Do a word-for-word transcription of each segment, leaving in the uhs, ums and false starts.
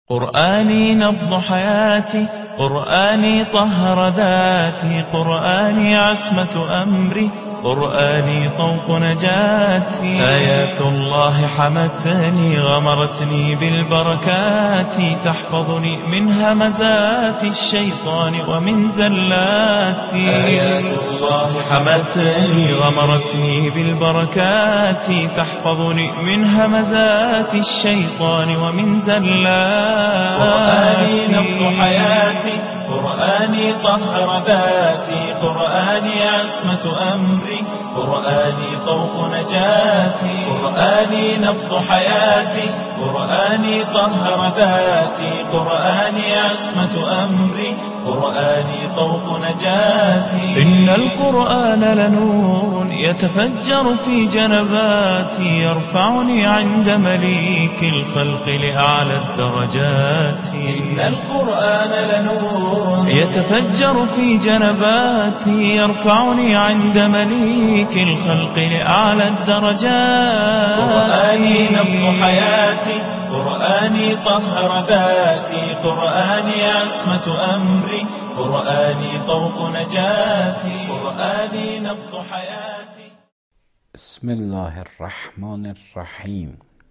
قرآني نبض حياتي، قرآني طهر ذاتي، قرآني عصمة أمري، قرآني طوق نجاتي. آيات الله حمتني غمرتني بالبركات، تحفظني من همزات الشيطان ومن زلاتي. آيات الله حمتني غمرتني بالبركات، تحفظني من همزات الشيطان ومن زلاتي. قرآني نبض حياتي، قرآني طهر ذاتي، قرآني عصمة أمري، قرآني طوق نجاتي. قرآني نبض حياتي، قرآني طهر ذاتي، قرآني عصمة أمري، قرآني طوق نجاتي. إن القرآن لنور يتفجر في جنباتي، يرفعني عند مليك الخلق لأعلى الدرجات. إن القرآن لنور يتفجر في جنباتي، يرفعني عند مليك الخلق لأعلى الدرجات. قرآني نبض حياتي، قرآني طهر ذاتي، قرآني عصمة أمري، قرآني طوق نجاتي. قرآني نبض حياتي. بسم الله الرحمن الرحيم.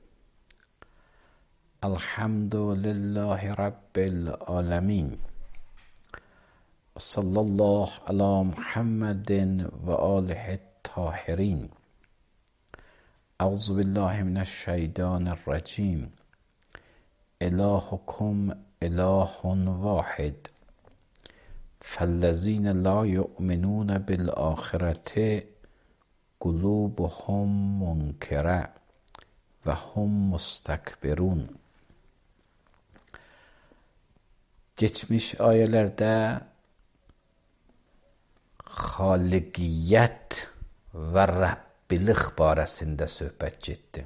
الحمد لله رب العالمين، صلى الله على محمد وآله الطاهرين. أعوذ بالله من الشيطان الرجيم. إلهكم إله واحد، فالذين لا يؤمنون بالآخرة قلوبهم منكرة وهم مستكبرون. Geçmiş ayələrdə xaliqiyyət və Rəbbilik barəsində söhbət getdi.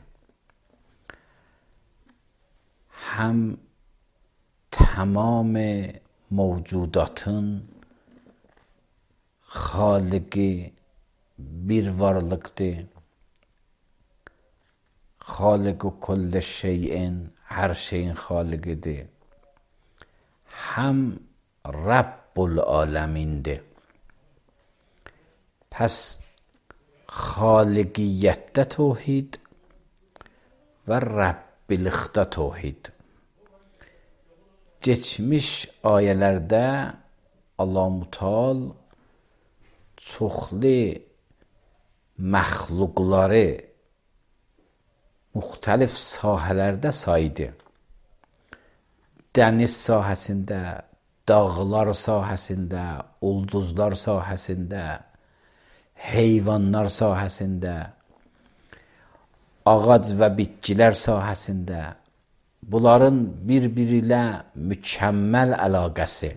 Həm tamam mövcudatın xaliqi bir varlıqdır. Xaliqu kulli şeyin, hər şeyin xaliqidir. Həm Rabbul aləmindir. Pəs xaliqiyyətdə təvhid və Rəbbilikdə təvhid. Geçmiş ayələrdə Allah-u Teala çoxlu məxluqları müxtəlif sahələrdə saydı. Dəniz sahəsində, dağlar sahəsində, ulduzlar sahəsində, heyvanlar sahəsində, ağac və bitkilər sahəsində, bunların bir-biri ilə mükəmməl əlaqəsi,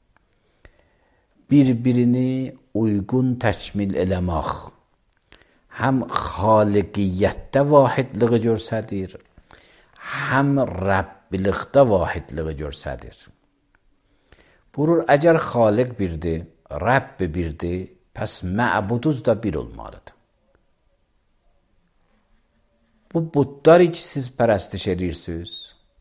bir-birini uyğun təkmil eləmək, həm xaliqiyyətdə vahidliği göstərir, həm Rəbbilikdə vahidliği göstərir. Buyurur, əgər xaliq birdir, Rəbb birdir, pəs məbuduz da bir olmalıdır. Bu budları ki siz pərəstiş edirsiniz,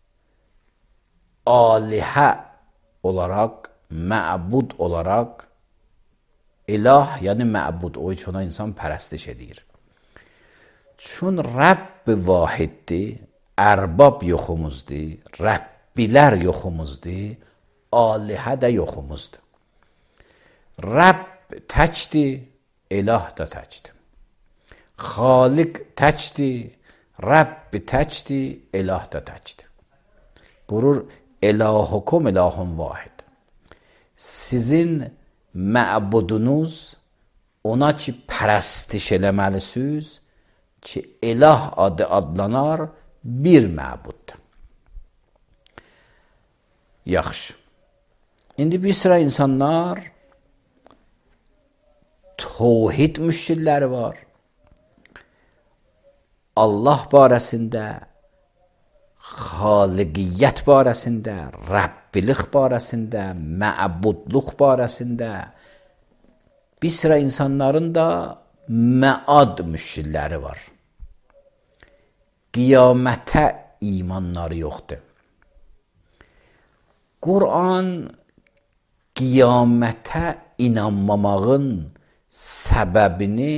alihə olaraq, məbud olaraq, ilah yəni məbud, o hiç ona insan pərəstiş edir. Çün Rəbb vahiddir, ərbab yoxumuzdur, Rəbbilər yoxumuzdur, alihə də yoxumuzdur. Rəbb təkdir, ilah da təkdir. Xaliq təkdir, Rəbb təkdir, ilah da təkdir. Buyurur, ilahukum ilahun vahid. Sizin məbudunuz ona ki pərəstiş eləməlisiniz ki ilah adı adlanar bir məbuddur. Yaxşı. İndi bir sıra insanlar təvhid müşkilləri var. Allah barəsində, xaliqiyyət barəsində, Rəbbilik barəsində, məbudluq barəsində bir sıra insanların da məad müşkilləri var. qiyamətə imanları yoxdur. Quran qiyamətə inanmamağın səbəbini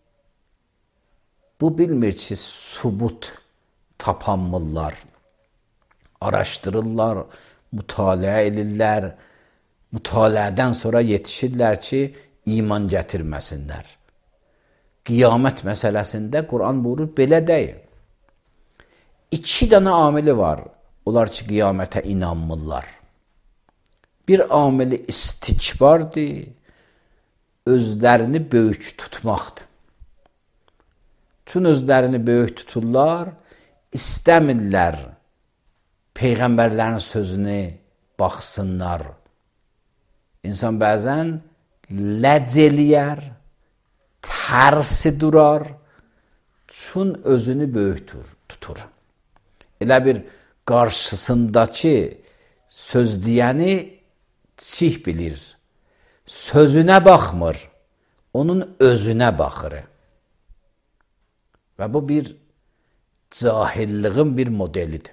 bu bilmir ki, subut tapanmırlar, araşdırırlar, mütaliə edirlər, mütaliədən sonra yetişirlər ki, iman gətirməsinlər. Qiyamət məsələsində Quran buyurur, belə deyil. İki dənə amili var, onlar ki, qiyamətə inanmırlar. Bir amili istikbardır, özlərini böyük tutmaqdır. Çün özlərini böyük tuturlar, istəmirlər Peyğəmbərlərin sözünü baxsınlar. İnsan bəzən ləc eləyər, tərsi durar, çün özünü böyük tutur. Elə bir qarşısındakı söz deyəni çih bilir. Sözünə baxmır, onun özünə baxır. Və bu bir cahilliğin bir modelidir.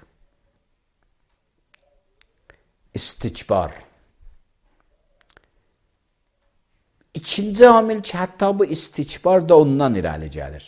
İstikbar. İkinci amil ki, hətta bu istikbar da ondan irəli gəlir.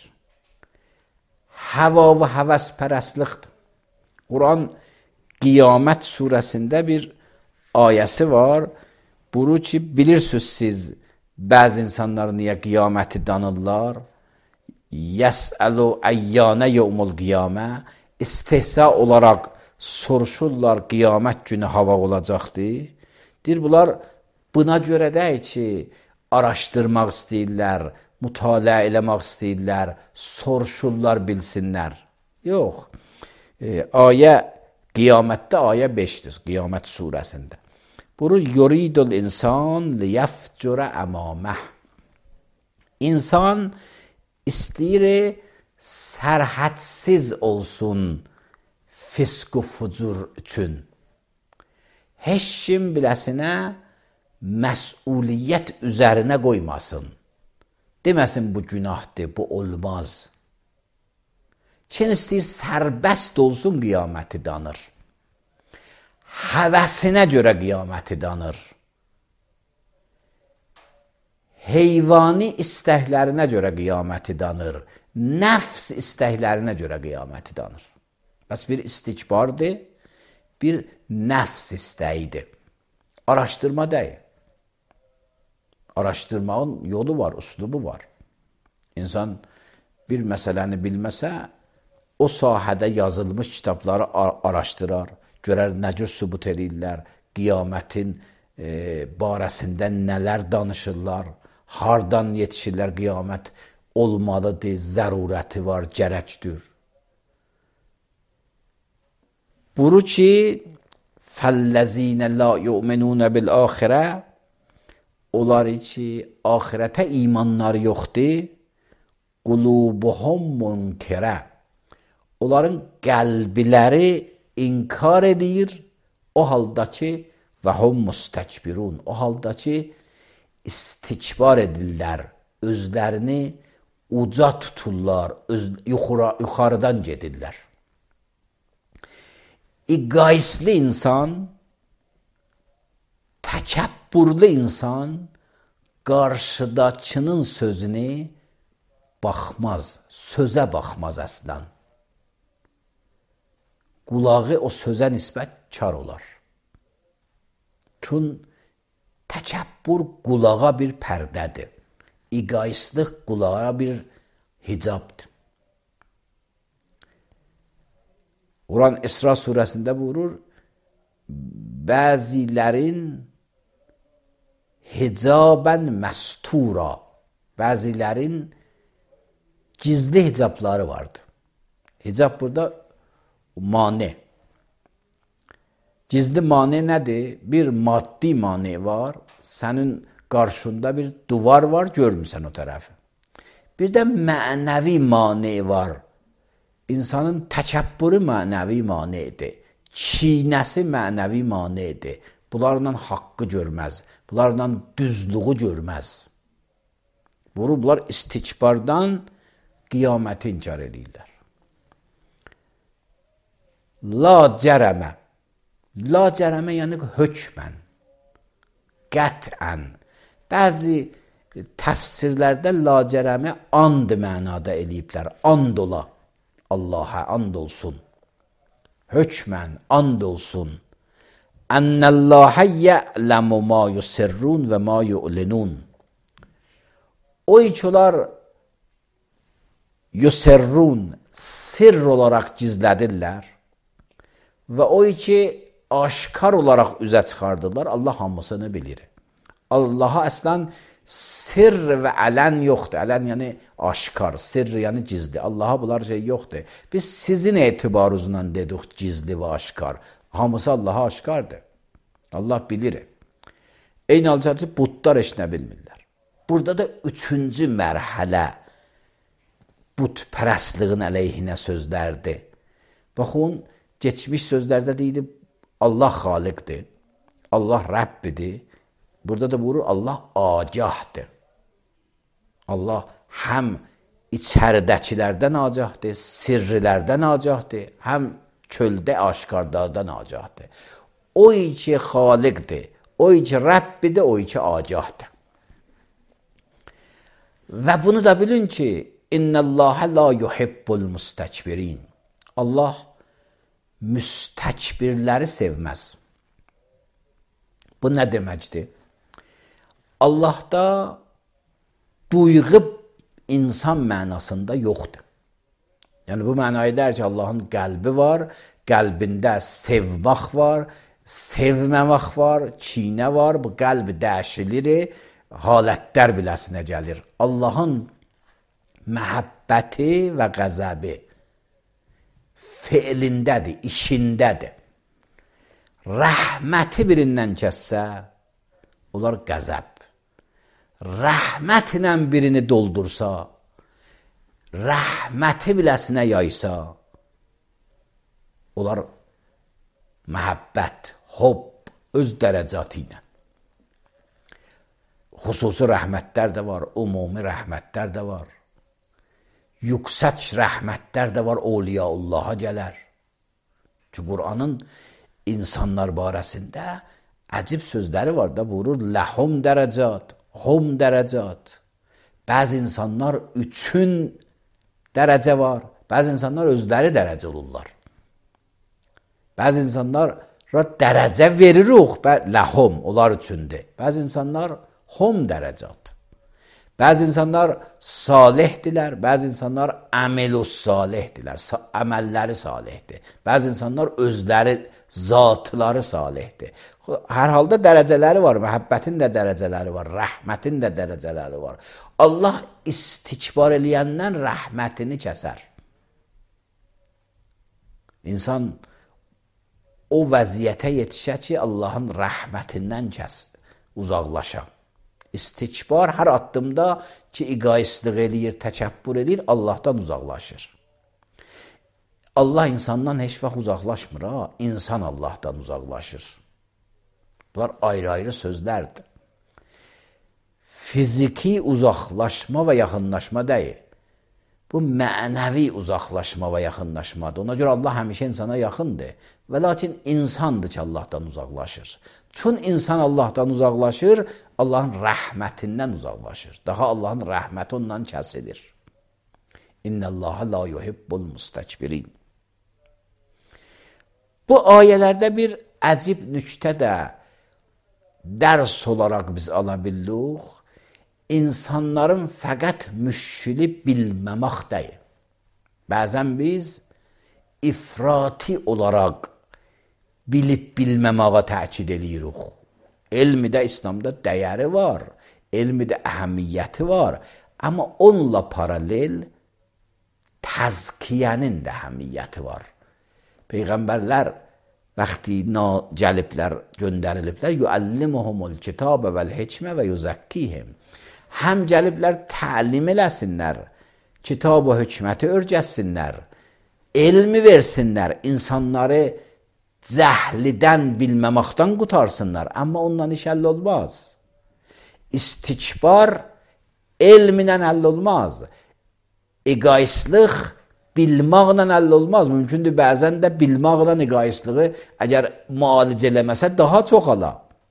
Həva və həvəspərəstlikdir. Quran Qiyamət surəsində bir ayəsi var. Buyurur ki, bilirsiniz siz bəzi insanlar niyə qiyaməti danırlar? Yəsəlu əyyənə yevmul qiyamə, istehza olaraq soruşurlar qiyamət günü hava olacaqdır. Deyir, bunlar buna görə deyil ki, araşdırmaq istəyirlər, mütaliə eləmək istəyirlər, soruşurlar, bilsinlər. Yox, e, ayə qiyamətdə ayə beşdir, Qiyamət surəsində. Buyurur, yuridul insan liyəfcura əmaməh. İnsan istəyir sərhədsiz olsun fisk və fucur üçün. Heç kim biləsinə məsuliyyət üzərinə qoymasın. Deməsin, bu günahdır, bu olmaz. Kim istəyir sərbəst olsun, qiyaməti danır. Həvəsinə görə qiyaməti danır. Heyvani istəklərinə görə qiyaməti danır. Nəfs istəklərinə görə qiyaməti danır. Bəs bir istikbardır, bir nəfs istəyidir. Araşdırma deyil. Araşdırmağın yolu var, üslubu var. İnsan bir məsələni bilməsə, o sahədə yazılmış kitabları araşdırar, görər necə sübut edirlər, qiyamətin e, barəsində nələr danışırlar, hardan yetişirlər, qiyamət olmalıdır, zərurəti var, gərəkdir. Buyurur ki, فَالَّذ۪ينَ لَا يُؤْمِنُونَ بِالْآخِرَةِ Onlar ki, ahirətə imanları yoxdur, قُلُوبُهُمْ مُنْكِرَةِ Onların qəlbiləri inkar edir, o halda ki, وَهُمْ مُسْتَكْبِرُونَ O halda ki, istikbar edirlər, özlərini uca tuturlar, öz, yuxara, yuxarıdan gedirlər. İqaisli insan, təkəbbürlü insan qarşıdakının sözünü baxmaz, sözə baxmaz əslən. Qulağı o sözə nisbət kar olar. Çün təkəbbür qulağa bir pərdədir. İqaislik qulağa bir hicabdır. Quran İsra surəsində buyurur, bəzilərin hicabən məstura, bəzilərin gizli hicabları vardır. Hicab burada mane. Gizli mane nədir? Bir maddi mane var, sənin qarşında bir duvar var, görmürsən o tərəfi. Bir də mənəvi mane var. İnsanın təkəbbürü mənəvi manedir. Çiynəsi mənəvi manedir. Bunlarla haqqı görməz. Bunlarla düzlüğü görməz. Bunlar istikbardan qiyaməti inkar edirlər. La cərəmə. La cərəmə yəni hökmən, qət'ən. Bəzi təfsirlərdə la cərəmə and mənada eləyiblər. And ola, Allaha and olsun. Hökmən, and olsun. Ennəllâhe ya'lemu ma yusirrun və ma yu'linun. O ki onlar yusirrun, sirr olaraq gizlədirlər və o ki aşkar olaraq üzə çıxardırlar, Allah hamısını bilir. Allaha əslən sirr və ələn yoxdur. Ələn yəni aşkar, sirr yəni gizli. Allaha bunlar şey yoxdur. Biz sizin etibarınızdan dedik gizli və aşkar. Hamısı Allaha aşkardır. Allah bilir. Eyni halda butlar heç nə bilmirlər. Burada da üçüncü mərhələ butpərəstliğin əleyhinə sözlərdir. Baxın, geçmiş sözlərdə deyilib Allah xaliqdir, Allah Rəbbidir. Burada da buyurur Allah agahdır. Allah həm içəridəkilərdən agahdır, sirrilərdən agahdır, həm çöldə aşkarlardan agahdır. O ki xaliqdir, o ki Rəbbidir, o ki agahdır. Və bunu da bilin ki, İnnəllâhe la yuhibbul müstəkbirin. Allah müstəkbirləri sevməz. Bu nə deməkdir? Allahda duyğu insan mənasında yoxdur. Yəni bu mənaya deyir ki, Allahın qəlbi var, qəlbində sevmək var, sevməmək var, kinə var, bu qəlbi dəyişilir, halətlər biləsinə gəlir. Allahın məhəbbəti və qəzəbi feilindədir, işindədir. Rəhməti birindən kəssə, onlar qəzəb. Rəhmətlə birini doldursa, rəhməti biləsinə yaysa, onlar məhəbbət, hob, öz dərəcatı ilə. Xüsusi rəhmətlər də var, umumi rəhmətlər də var. Yüksək rəhmətlər də var, Awliyaullaha gələr. Ki, Qur'anın insanlar barəsində əcib sözləri var da, buyurur, ləhum dərəcat, hum dərəcat. Bəzi insanlar üçün dərəcə var, bəzi insanlar özləri dərəcə olurlar. Bəzi insanlara dərəcə veririk, ləhum, onlar üçündür. Bəzi insanlar hum dərəcat. Bəzi insanlar salihdirlər, bəzi insanlar əmelus salihdirlər, əməlləri salihdir. Bəzi insanlar özləri, zatları salihdir. Hər halda dərəcələri var, məhəbbətin də dərəcələri var, rəhmətin də dərəcələri var. Allah istikbar eləyəndən rəhmətini kəsər. İnsan o vəziyyətə yetişə ki, Allahın rəhmətindən kəs, uzaqlaşa. İstikbar hər addımda ki, egoistlik eləyir, təkəbbür eləyir, Allahdan uzaqlaşır. Allah insandan heç vaxt uzaqlaşmır, ha? İnsan Allahdan uzaqlaşır. Bunlar ayrı-ayrı sözlərdir. Fiziki uzaqlaşma və yaxınlaşma deyil. Bu mənəvi uzaqlaşma və yaxınlaşmadır. Ona görə Allah həmişə insana yaxındır. Və lakin insandır ki, Allahdan uzaqlaşır. Çün insan Allahdan uzaqlaşır, Allahın rəhmətindən uzaqlaşır. Daha Allahın rəhməti ondan kəsilir. İnnəllâhe la yuhibbul müstəkbirin. Bu ayələrdə bir əcib nüktə də dərs olaraq biz ala bildik. İnsanların fəqət müşkili bilməmək deyil. Bəzən biz ifrati olaraq bilib bilməməyə təkid edirik. Elmi də İslamda dəyəri var, elmi də əhəmiyyəti var. Amma onunla paralel təzkiyənin də əhəmiyyəti var. Peyğəmbərlər vaxtı gəliblər, göndəriliblər, yuəllimuhumul kitabə vəl-hikmə və yuzakkihim. Həm gəliblər təlim eləsinlər, kitab və hükməti örgəsinlər, elmi versinlər, insanları cəhlidən, bilməməkdən qutarsınlar. Amma ondan iş həll olmaz. İstikbar elminən həll olmaz. Egoistlik bilmaqla həll olmaz. Mümkündür bəzən də bilmaqla egoistliyi əgər müalicə eləməsə daha çox ala.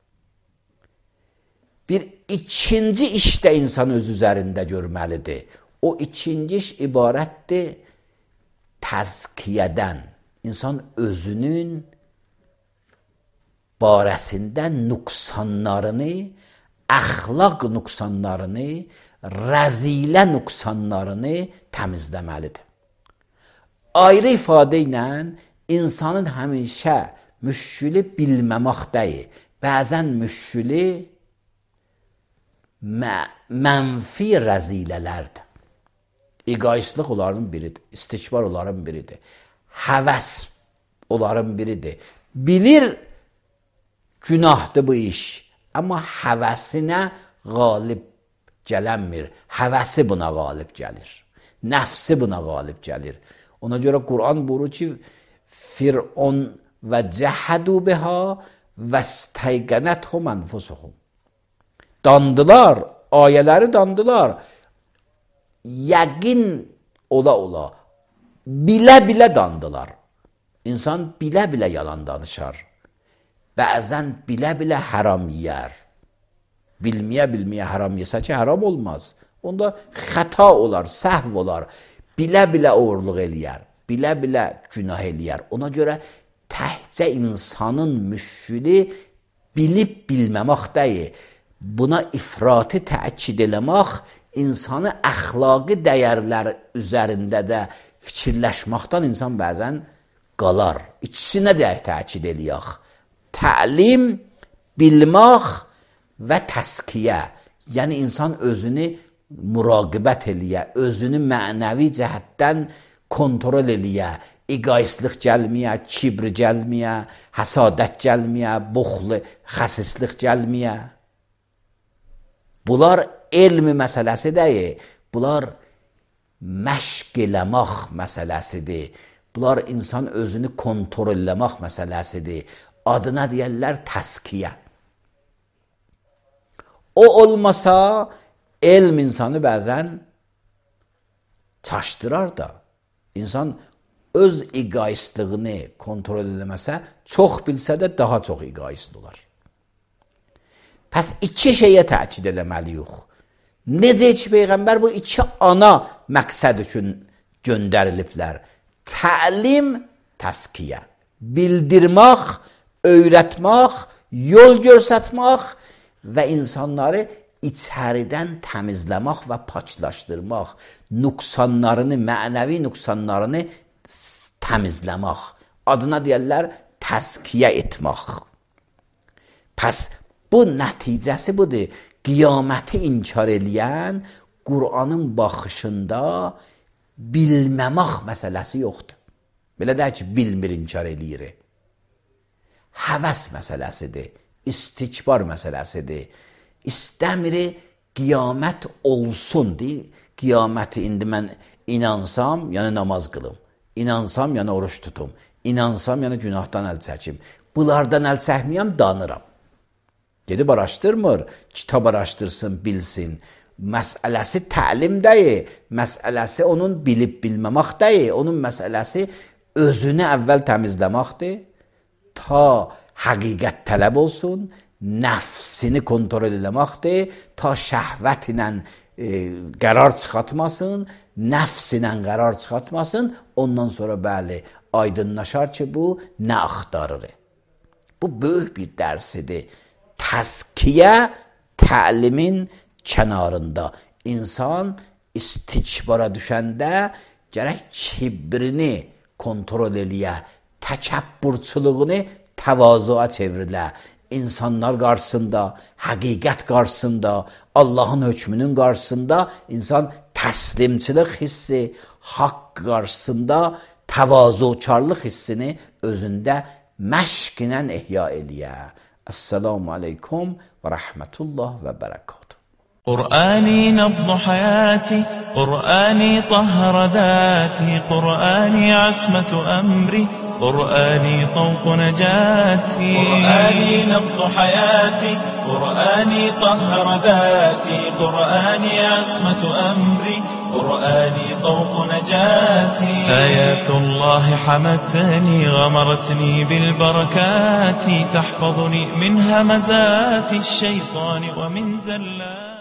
Bir ikinci iş də insan öz üzərində görməlidir. O ikinci iş ibarətdir təzkiyədən. İnsan özünün barəsində nüqsanlarını, əxlaq nüqsanlarını, rəzilə nüqsanlarını təmizləməlidir. Ayrı ifadə ilə insanın həmişə müşkülü bilməmək deyil. Bəzən müşkülü mənfi rəzilələrdir. Egoistlik onların biridir. İstikbar onların biridir. Həvəs onların biridir. Bilir günahdır bu iş. Amma həvəsinə qalib gələnmir. Həvəsi buna qalib gəlir. Nəfsi buna qalib gəlir. Ona görə Quran buyurur ki, Fir'on və cəhədu biha və stəyqənəthum ənfusuhum. Dandılar, ayələri dandılar. Yəqin ola ola, bilə-bilə dandılar. İnsan bilə-bilə yalan danışar. Bəzən bilə-bilə haram yiyər. Bilməyə-bilməyə haram yesə ki, haram olmaz. Onda xəta olar, səhv olar. Bilə-bilə oğurluq eləyər. Bilə-bilə günah eləyər. Ona görə təhcə insanın müşkülü bilib bilməmək deyil. Buna ifratı təkid eləmək, insanı əxlaqi dəyərlər üzərində də fikirləşməkdən insan bəzən qalar. İkisinə də təkid eləyək. Təlim, bilmək və təskiyə. Yəni insan özünü muraqibət eləyə, özünü mənəvi cəhətdən kontrol eləyə, egoistlik gəlməyə, kibr gəlməyə, həsadət gəlməyə, buxl, xəsislik gəlməyə. Bunlar elmi məsələsi deyil, bunlar məşq eləmək məsələsidir. Bunlar insan özünü kontrol eləmək məsələsidir. Adına deyərlər təskiyə. O olmasa, elm insanı bəzən çaşdırar da. İnsan öz egoistliyini kontrol eləməsə, çox bilsə də daha çox egoist olar. Pəs iki şeyə təkid eləməliyik. Necə ki, Peyğəmbər bu iki ana məqsəd üçün göndəriliblər. Təlim, təskiyə. Bildirmək, öyrətmək, yol göstərmək və insanları içəridən təmizləmək və paçlaşdırmaq, nüqsanlarını, mənəvi nüqsanlarını təmizləmək. Adına deyərlər təskiyə etmək. Pəs bu nəticəsi budur. Qiyaməti inkar eləyən Qur'anın baxışında bilməmək məsələsi yoxdur. Belə deyək ki, bilmir, inkar eləyir. Həvəs məsələsidir, istikbar məsələsidir. İstəmiri qiyamət olsun deyil. Qiyaməti indi mən inansam, yəni namaz qılım. İnansam, yəni oruç tutum. İnansam, yəni günahdan əl çəkim. Bunlardan əl çəkməyəm, danıram. Gedib araşdırmır, kitab araşdırsın, bilsin. Məsələsi təlim deyil, məsələsi onun bilib bilməmək deyil. Onun məsələsi özünü əvvəl təmizləməkdir. Ta həqiqət tələb olsun, nəfsini kontrol eləməkdir, ta şəhvət ilə e, qərar çıxartmasın, nəfs ilə qərar çıxartmasın, ondan sonra bəli, aydınlaşar ki, bu nə axtarır. Bu böyük bir dərsidir. Təskiyə təlimin kənarında. İnsan istikbara düşəndə gərək kibrini kontrol eləyə, təkəbbürçülüğünü təvazuğa çevrilə. İnsanlar qarşısında, həqiqət qarşısında, Allahın hökmünün qarşısında insan təslimçilik hissi, haqq qarşısında təvazukarlıq hissini özündə məşq ilə ihya eləyə. Esselamu aleykum və rəhmətullah və bərəkatuhu. قرآني نبض حياتي، قرآني طهر ذاتي، قرآني عصمة أمري، قرآني طوق نجاتي، قرآني نبض حياتي، قرآني طهر ذاتي، قرآني عصمة أمري، قرآني طوق نجاتي. آيات الله حمتني غمرتني بالبركات، تحفظني من همزات الشيطان ومن زلات